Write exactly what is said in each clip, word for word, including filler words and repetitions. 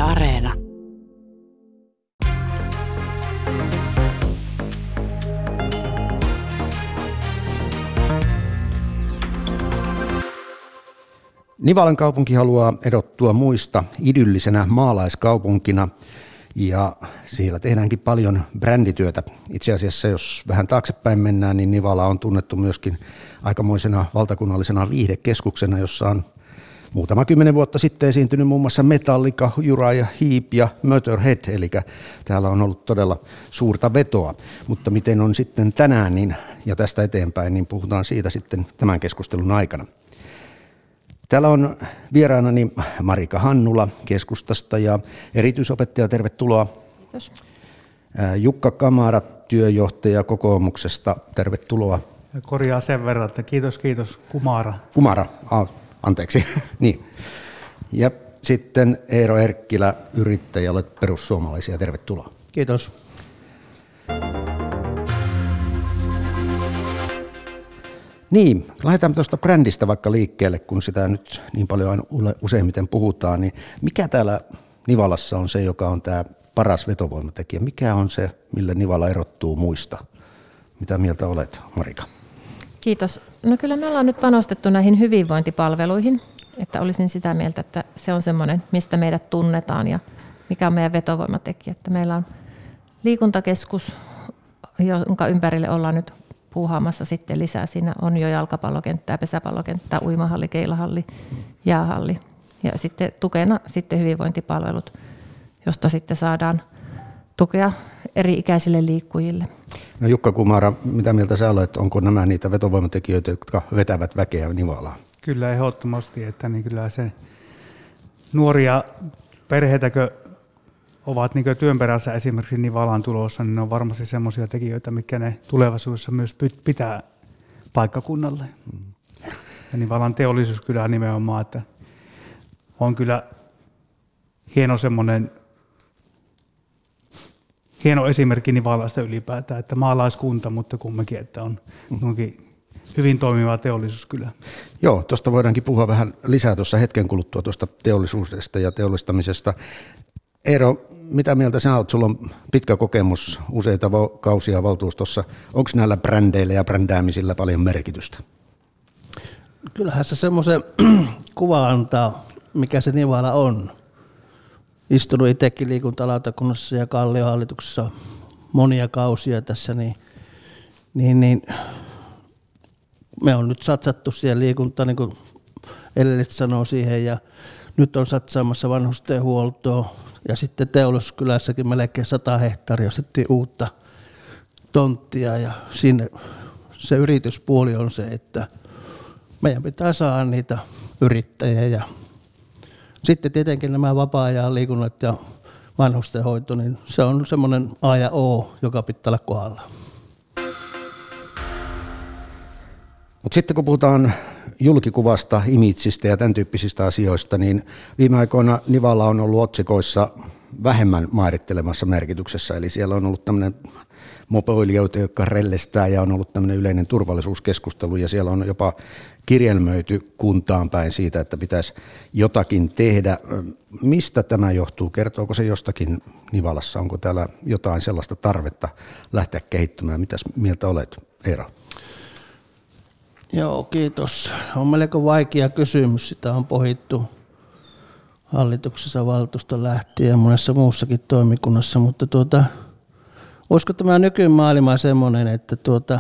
Areena. Nivalan kaupunki haluaa erottua muista idyllisenä maalaiskaupunkina ja siellä tehdäänkin paljon brändityötä. Itse asiassa jos vähän taaksepäin mennään, niin Nivala on tunnettu myöskin aikamoisena valtakunnallisena viihdekeskuksena, jossa on muutama kymmenen vuotta sitten esiintynyt muun muassa Metallica, Uriah Heep ja Motorhead, eli täällä on ollut todella suurta vetoa. Mutta miten on sitten tänään niin, ja tästä eteenpäin, niin puhutaan siitä sitten tämän keskustelun aikana. Täällä on vieraanani Marika Hannula keskustasta ja erityisopettaja, tervetuloa. Kiitos. Jukka Kamara, työjohtaja kokoomuksesta, tervetuloa. Korjaa sen verran, että kiitos, kiitos, Kumara. Kumara, ah, anteeksi. niin. Ja sitten Eero Erkkilä, yrittäjä, olet perussuomalaisia, tervetuloa. Kiitos. Niin, lähdetään tuosta brändistä vaikka liikkeelle, kun sitä nyt niin paljon aina useimmiten puhutaan, niin mikä täällä Nivalassa on se, joka on tämä paras vetovoimatekijä? Mikä on se, millä Nivala erottuu muista? Mitä mieltä olet, Marika? Kiitos. No kyllä me ollaan nyt panostettu näihin hyvinvointipalveluihin, että olisin sitä mieltä, että se on semmoinen, mistä meidät tunnetaan ja mikä on meidän vetovoimatekijä. Että meillä on liikuntakeskus, jonka ympärille ollaan nyt puuhaamassa sitten lisää. Siinä on jo jalkapallokenttää, pesäpallokenttää, uimahalli, keilahalli, jäähalli ja sitten tukena sitten hyvinvointipalvelut, josta sitten saadaan tukea eri-ikäisille liikkujille. No Jukka Kumara, mitä mieltä sä olet, onko nämä niitä vetovoimatekijöitä, jotka vetävät väkeä Nivalaan? Kyllä ehdottomasti, että niin kyllä se nuoria perheitäkö ovat niin työn perässä esimerkiksi Nivalaan tulossa, niin ne on varmasti semmoisia tekijöitä, mitkä ne tulevaisuudessa myös pitää paikkakunnalle. Mm. Ja Nivalan teollisuuskylä nimenomaan, että on kyllä hieno semmoinen, hieno esimerkki Nivalasta ylipäätään, että maalaiskunta, mutta kumminkin, että on mm. hyvin toimiva teollisuuskylä. Joo, tuosta voidaankin puhua vähän lisää tuossa hetken kuluttua tuosta teollisuudesta ja teollistamisesta. Eero, mitä mieltä sä oot? Sulla on pitkä kokemus useita kausia valtuustossa. Onko näillä brändeillä ja brändäämisillä paljon merkitystä? Kyllähän se semmoisen kuva antaa, mikä se Nivala on. Istunut itsekin liikuntalautakunnassa ja Kalliohallituksessa monia kausia tässä, niin, niin, niin me on nyt satsattu siihen liikuntaan, niin kuin Ellit sanoo siihen, ja nyt on satsaamassa vanhustenhuoltoon. Ja sitten Teollisuuskylässäkin melkein sata hehtaaria ostettiin uutta tonttia ja sinne se yrityspuoli on se, että meidän pitää saada niitä yrittäjiä. Ja sitten tietenkin nämä vapaa-ajan liikunnat ja vanhustenhoito, niin se on semmoinen A ja O, joka pitää olla kohdalla. Mutta sitten kun puhutaan julkikuvasta, imitsistä ja tämän tyyppisistä asioista, niin viime aikoina Nivala on ollut otsikoissa vähemmän määrittelemassa merkityksessä. Eli siellä on ollut tämmöinen mopoilijoita, jotka rellestää ja on ollut tämmöinen yleinen turvallisuuskeskustelu ja siellä on jopa kirjelmöity kuntaan päin siitä, että pitäisi jotakin tehdä. Mistä tämä johtuu? Kertooko se jostakin Nivalassa? Onko täällä jotain sellaista tarvetta lähteä kehittymään? Mitäs mieltä olet, Eero? Joo, kiitos. On melko vaikea kysymys. Sitä on pohittu hallituksessa valtuusta lähtien ja monessa muussakin toimikunnassa, mutta tuota, olisiko tämä nykymaailma semmoinen, että tuota,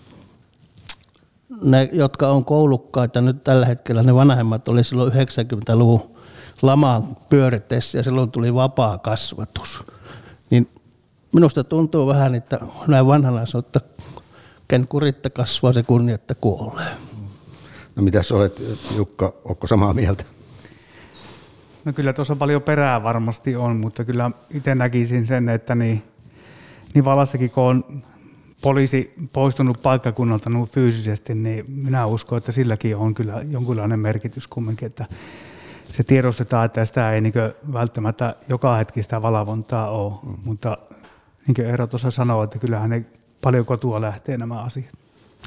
ne, jotka on koulukkaita nyt tällä hetkellä, ne vanhemmat oli silloin yhdeksänkymmentäluvun lamaan pyöritessä ja silloin tuli vapaa kasvatus. Niin minusta tuntuu vähän, että näin vanhana sanoo, että ken kuritta kasvaa, se kunnietta kuolee. No mitäs olet, Jukka, ootko samaa mieltä? No kyllä tuossa paljon perää varmasti on, mutta kyllä itse näkisin sen, että niin, niin Valassakin kun on poliisi poistunut paikkakunnalta fyysisesti, niin minä uskon, että silläkin on kyllä jonkinlainen merkitys kumminkin, että se tiedostetaan, että sitä ei niin välttämättä joka hetki sitä valvontaa ole, mm. mutta niin kuin Eero tuossa sanoi, että kyllähän ne paljon kotua lähtee nämä asiat.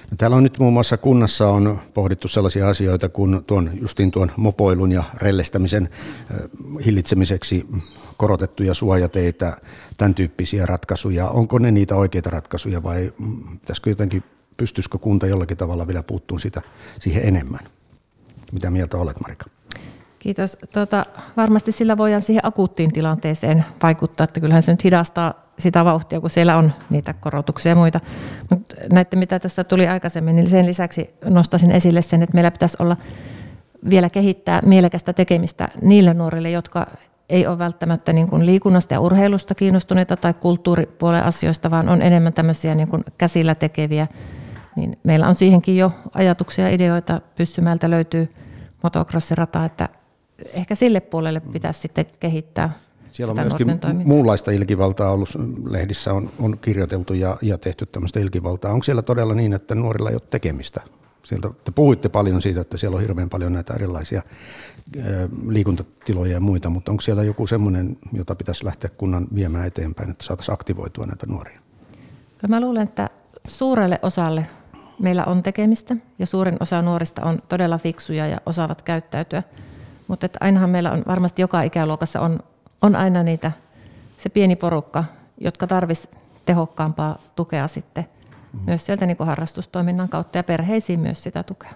No, täällä on nyt muun muassa kunnassa on pohdittu sellaisia asioita kuin tuon, justiin tuon mopoilun ja rellestämisen hillitsemiseksi korotettuja suojateitä, tämän tyyppisiä ratkaisuja. Onko ne niitä oikeita ratkaisuja vai pitäisikö jotenkin, pystyisikö kunta jollakin tavalla vielä puuttumaan sitä, siihen enemmän? Mitä mieltä olet, Marika? Kiitos. Tuota, varmasti sillä voidaan siihen akuuttiin tilanteeseen vaikuttaa, että kyllähän se nyt hidastaa sitä vauhtia, kun siellä on niitä korotuksia ja muita. Mutta näiden, mitä tässä tuli aikaisemmin, niin sen lisäksi nostaisin esille sen, että meillä pitäisi olla vielä kehittää mielekästä tekemistä niille nuorille, jotka ei ole välttämättä niin kuin liikunnasta ja urheilusta kiinnostuneita tai kulttuuripuolen asioista, vaan on enemmän tämmöisiä niin kuin käsillä tekeviä. Niin meillä on siihenkin jo ajatuksia ja ideoita. Pyssymältä löytyy motocrossirata, että ehkä sille puolelle pitäisi sitten kehittää. Siellä on myöskin muunlaista ilkivaltaa ollut, lehdissä on, on kirjoiteltu ja, ja tehty tämmöistä ilkivaltaa. Onko siellä todella niin, että nuorilla ei ole tekemistä? Sieltä, te puhuitte paljon siitä, että siellä on hirveän paljon näitä erilaisia ä, liikuntatiloja ja muita, mutta onko siellä joku semmoinen, jota pitäisi lähteä kunnan viemään eteenpäin, että saataisiin aktivoitua näitä nuoria? Mä luulen, että suurelle osalle meillä on tekemistä ja suurin osa nuorista on todella fiksuja ja osaavat käyttäytyä, mutta että ainahan meillä on varmasti joka ikäluokassa on, on aina niitä, se pieni porukka, jotka tarvitsisi tehokkaampaa tukea sitten mm. myös sieltä niin kuin harrastustoiminnan kautta ja perheisiin myös sitä tukea.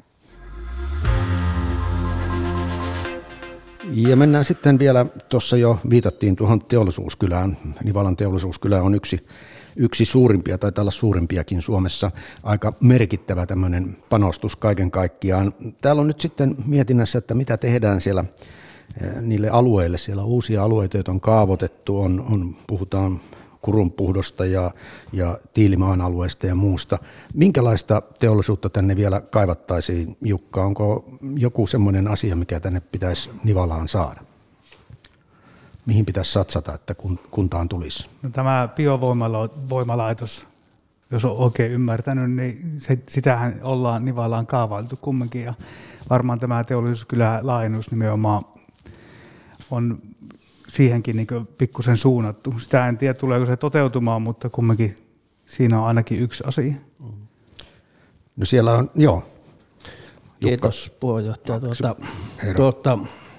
Ja mennään sitten vielä, tuossa jo viitattiin tuohon teollisuuskylään, Nivalan teollisuuskylä on yksi Yksi suurimpia, tai olla suurimpiakin Suomessa, aika merkittävä tämmöinen panostus kaiken kaikkiaan. Täällä on nyt sitten mietinnässä, että mitä tehdään siellä niille alueille. Siellä on uusia alueita, joita on kaavoitettu, on, on, puhutaan Kurunpuhdosta ja, ja Tiilimaan alueesta ja muusta. Minkälaista teollisuutta tänne vielä kaivattaisiin, Jukka? Onko joku semmoinen asia, mikä tänne pitäisi Nivalaan saada? Mihin pitäisi satsata, että kuntaan tulisi? No, tämä biovoimalaitos, jos on oikein ymmärtänyt, niin se, sitähän ollaan Nivalaan kaavailtu kumminkin. Ja varmaan tämä teollisuuskylä laajennus nimenomaan on siihenkin niin pikkusen suunnattu. Sitä en tiedä, tuleeko se toteutumaan, mutta kumminkin siinä on ainakin yksi asia. No siellä on, joo. Kiitos puheenjohtaja. Tuota, tuota,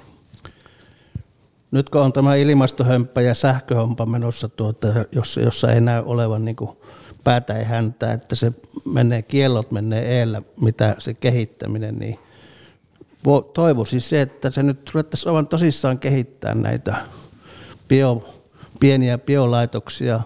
nyt kun on tämä ilmastohömppä ja sähköhömppä menossa, tuota, jossa, jossa ei näy olevan niin kuin päätä ei häntää, että se menee, kiellot menee eellä, mitä se kehittäminen, niin toivoisin se, että se nyt ruvettaisiin aivan tosissaan kehittää näitä bio, pieniä biolaitoksia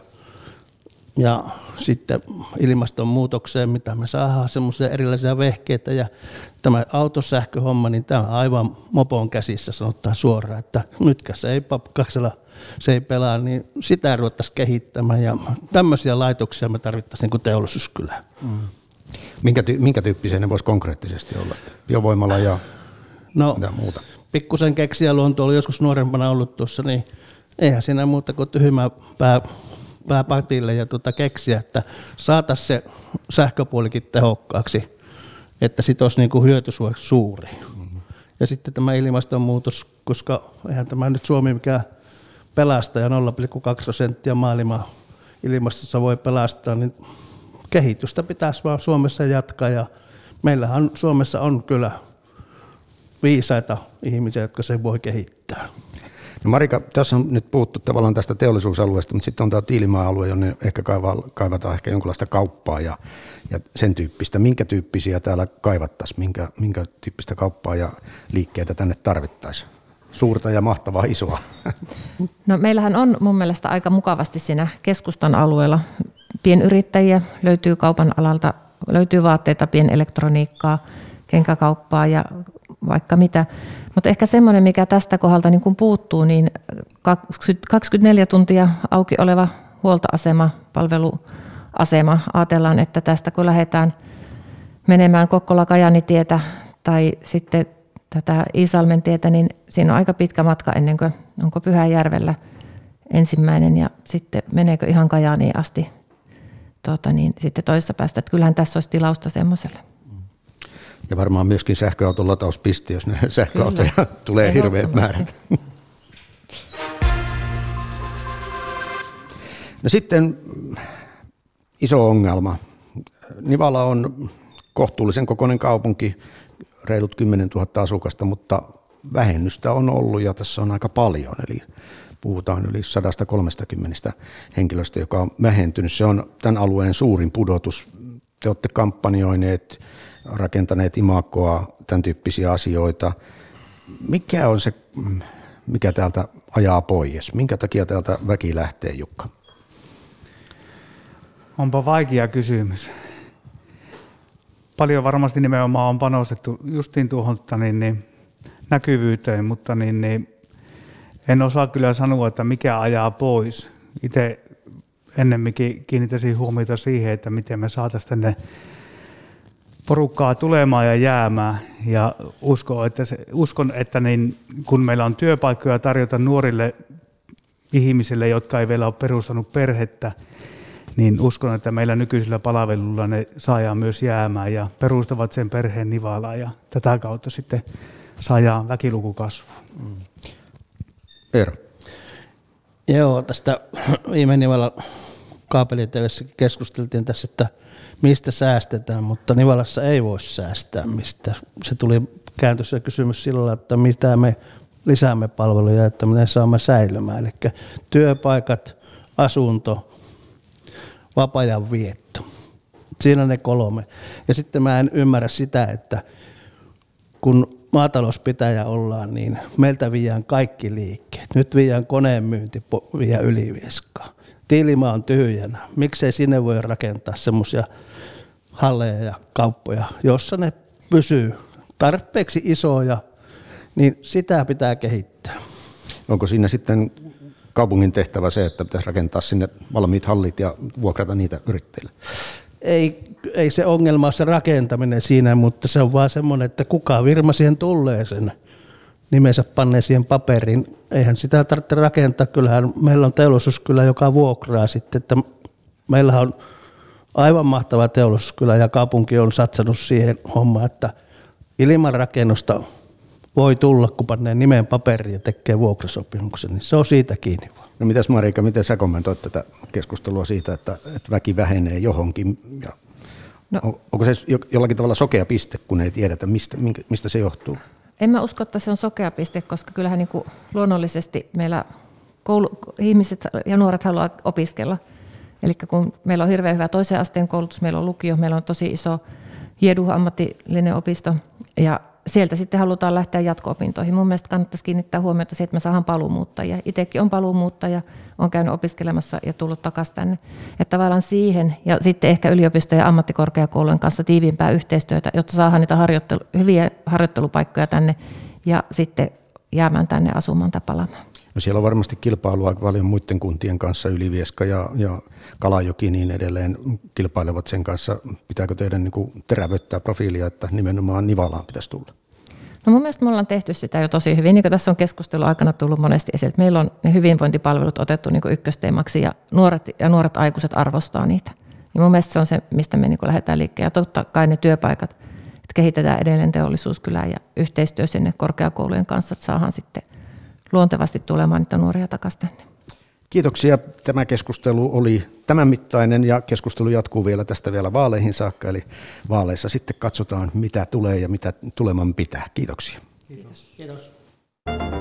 ja sitten ilmastonmuutokseen, mitä me saadaan semmoisia erilaisia vehkeitä ja tämä autosähköhomma, niin tämä on aivan mopon käsissä, sanotaan suoraan, että nytkä se ei pakkasella, se ei pelaa, niin sitä ruvettaisiin kehittämään ja tämmöisiä laitoksia me tarvittaisiin niin kuin teollisuuskylään. Mm. Minkä, ty- minkä tyyppisiä ne voisi konkreettisesti olla? Biovoimalla ja no, mitä muuta? Pikkusen keksijäluonto oli joskus nuorempana ollut tuossa, niin eihän siinä muuta kuin tyhmää pää, pääpatille ja tuota keksiä, että saataisiin se sähköpuolikin tehokkaaksi, että sit olisi niin kuin hyöty suuri. Mm-hmm. Ja sitten tämä ilmastonmuutos, koska eihän tämä nyt Suomi mikään pelastaja, nolla pilkku kaksi prosenttia maailman ilmastossa voi pelastaa, niin kehitystä pitäisi vaan Suomessa jatkaa ja meillähän Suomessa on kyllä viisaita ihmisiä, jotka se voi kehittää. No Marika, tässä on nyt puhuttu tavallaan tästä teollisuusalueesta, mutta sitten on tämä Tiilimaa-alue, jonne ehkä kaivataan ehkä jonkinlaista kauppaa ja, ja sen tyyppistä. Minkä tyyppisiä täällä kaivattaisiin, minkä, minkä tyyppistä kauppaa ja liikkeitä tänne tarvittaisiin? Suurta ja mahtavaa isoa. No meillähän on mun mielestä aika mukavasti siinä keskustan alueella pienyrittäjiä, löytyy kaupan alalta, löytyy vaatteita, pienelektroniikkaa, kenkäkauppaa ja vaikka mitä. Mutta ehkä semmoinen, mikä tästä kohdalta niin kun puuttuu, niin kaksikymmentäneljä tuntia auki oleva huoltoasema, palveluasema. Ajatellaan, että tästä kun lähdetään menemään Kokkola-Kajani-tietä tai sitten tätä Iisalmen tietä, niin siinä on aika pitkä matka ennen kuin onko Pyhäjärvellä ensimmäinen ja sitten meneekö ihan Kajaaniin asti tuota, niin sitten toisessa päästä. Että kyllähän tässä olisi tilausta semmoiselle. Ja varmaan myöskin sähköauton latauspiste, jos ne sähköautoja Kyllä. tulee hirveät määrät. No sitten iso ongelma. Nivala on kohtuullisen kokoinen kaupunki, reilut kymmenen tuhatta asukasta, mutta vähennystä on ollut ja tässä on aika paljon, eli puhutaan yli sata kolmekymmentä henkilöstä, joka on vähentynyt. Se on tämän alueen suurin pudotus. Te olette kampanjoineet, rakentaneet imagoa, tämän tyyppisiä asioita. Mikä on se, mikä täältä ajaa pois? Minkä takia täältä väki lähtee, Jukka? Onpa vaikea kysymys. Paljon varmasti nimenomaan on panostettu justiin tuohon niin, niin, näkyvyyteen, mutta niin, niin, en osaa kyllä sanoa, että mikä ajaa pois. Itse ennemminkin kiinnittäisin huomiota siihen, että miten me saataisiin tänne porukkaa tulemaan ja jäämään. Ja uskon, että, se, uskon, että niin, kun meillä on työpaikkoja tarjota nuorille ihmisille, jotka ei vielä ole perustanut perhettä, niin uskon, että meillä nykyisillä palveluilla ne saadaan myös jäämään ja perustavat sen perheen Nivalaan ja tätä kautta sitten saadaan väkiluku kasvuun. Mm. Eero. Joo, tästä viime Nivalan kaapeliteivessäkin keskusteltiin tässä, että mistä säästetään, mutta Nivalassa ei voi säästää mistä. Se tuli kääntys ja kysymys sillä, että mitä me lisäämme palveluja, että me ne saamme säilymään. Eli työpaikat, asunto, vapaa-ajan vietto. Siinä ne kolme. Ja sitten mä en ymmärrä sitä, että kun maatalouspitäjä ollaan, niin meiltä viedään kaikki liikkeet. Nyt viedään koneen myynti vie Ylivieskaan. Tiilimaa on tyhjänä. Miksei sinne voi rakentaa semmoisia halleja ja kauppoja, jossa ne pysyy tarpeeksi isoja, niin sitä pitää kehittää. Onko siinä sitten kaupungin tehtävä se, että pitäisi rakentaa sinne valmiit hallit ja vuokrata niitä yrittäjille? Ei, ei se ongelma ole se rakentaminen siinä, mutta se on vaan semmoinen, että kuka virma siihen tulee sen nimensä pannee siihen paperiin. Eihän sitä tarvitse rakentaa. Kyllähän meillä on teollisuuskylä, joka vuokraa sitten. Että meillä on aivan mahtava teollisuuskylä ja kaupunki on satsannut siihen hommaan, että ilman rakennusta voi tulla, kun pannee nimen paperiin ja tekee vuokrasopimuksen, niin se on siitä kiinni. No mitäs Marika, miten sä kommentoit tätä keskustelua siitä, että, että väki vähenee johonkin? Ja no. Onko se jollakin tavalla sokea piste, kun ei tiedetä, mistä, mistä se johtuu? En mä usko, että se on sokea piste, koska kyllähän niin kuin luonnollisesti meillä koulu, ihmiset ja nuoret haluaa opiskella. Eli kun meillä on hirveän hyvä toisen asteen koulutus, meillä on lukio, meillä on tosi iso Hieduhan ammatillinen opisto ja sieltä sitten halutaan lähteä jatko-opintoihin. Mun mielestä kannattaisi kiinnittää huomiota siihen, että me saadaan paluumuuttajia. Itsekin on paluumuuttaja, on käynyt opiskelemassa ja tullut takaisin tänne. Että tavallaan siihen ja sitten ehkä yliopistojen ja ammattikorkeakoulujen kanssa tiiviimpää yhteistyötä, jotta saadaan niitä harjoittelu, hyviä harjoittelupaikkoja tänne ja sitten jäämään tänne asumaan tai palaamaan. No siellä on varmasti kilpailua paljon muiden kuntien kanssa, Ylivieska ja, ja Kalajoki niin edelleen kilpailevat sen kanssa. Pitääkö teidän niin kuin terävöittää profiilia, että nimenomaan Nivalaan pitäisi tulla? No mun mielestä me ollaan tehty sitä jo tosi hyvin, niin kuin tässä on keskustelun aikana tullut monesti esille, että meillä on ne hyvinvointipalvelut otettu niin kuin ykkösteemaksi ja nuoret ja nuoret aikuiset arvostaa niitä. Ja mun mielestä se on se, mistä me niin kuin lähdetään liikkeelle. Ja totta kai ne työpaikat, että kehitetään edelleen teollisuuskylää ja yhteistyö sinne korkeakoulujen kanssa, että saadaan sitten luontevasti tulemaan niitä nuoria takaisin tänne. Kiitoksia. Tämä keskustelu oli tämän mittainen ja keskustelu jatkuu vielä tästä vielä vaaleihin saakka. Eli vaaleissa sitten katsotaan, mitä tulee ja mitä tuleman pitää. Kiitoksia. Kiitos. Kiitos.